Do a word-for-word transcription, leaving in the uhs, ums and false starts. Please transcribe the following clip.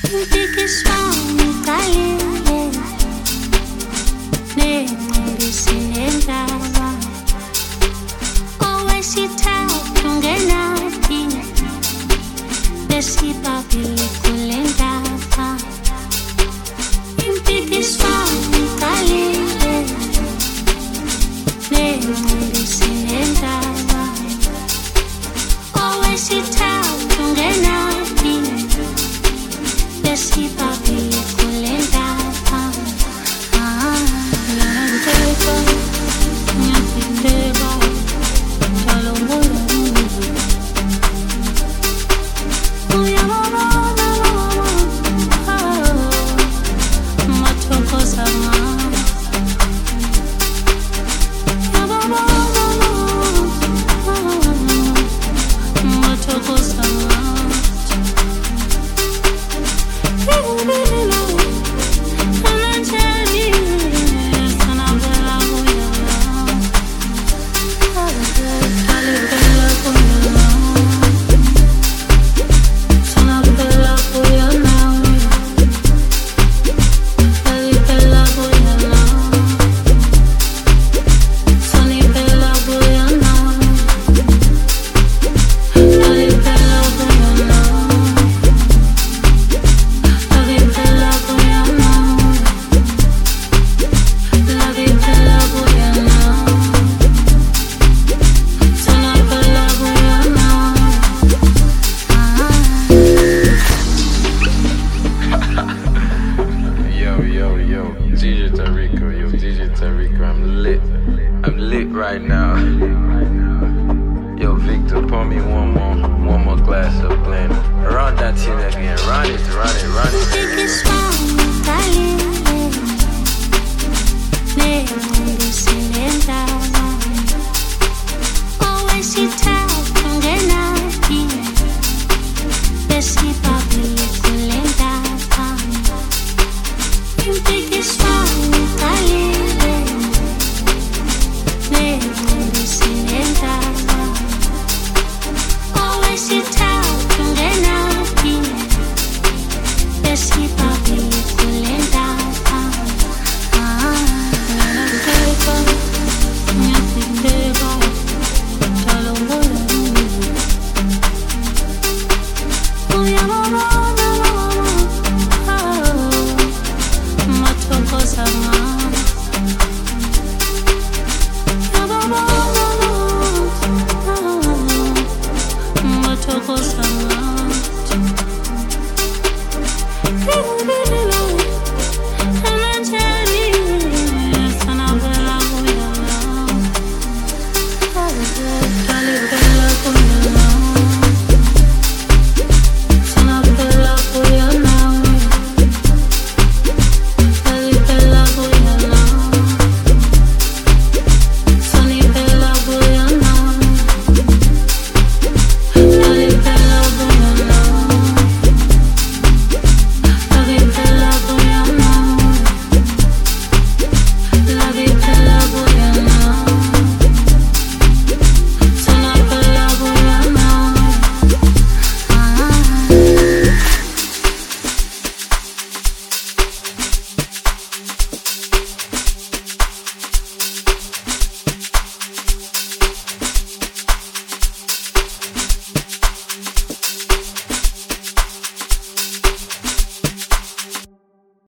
impikiswano iqalile nengcindisi nendaba owesithathu ngenaphi lesibabili kule ndaba impikiswano iqalile nengcindisi nendaba owesithathu ngenaphi lesibabili kule ndaba ah ngiyabheka ngiyabheka njalo moya uyabona mathokoza ngami yabona mathokoza ngami right now. Yo, Victor, pour me one more, one more glass of blend. Run that thing again. Run it, run it, run it. Mathokoza ngami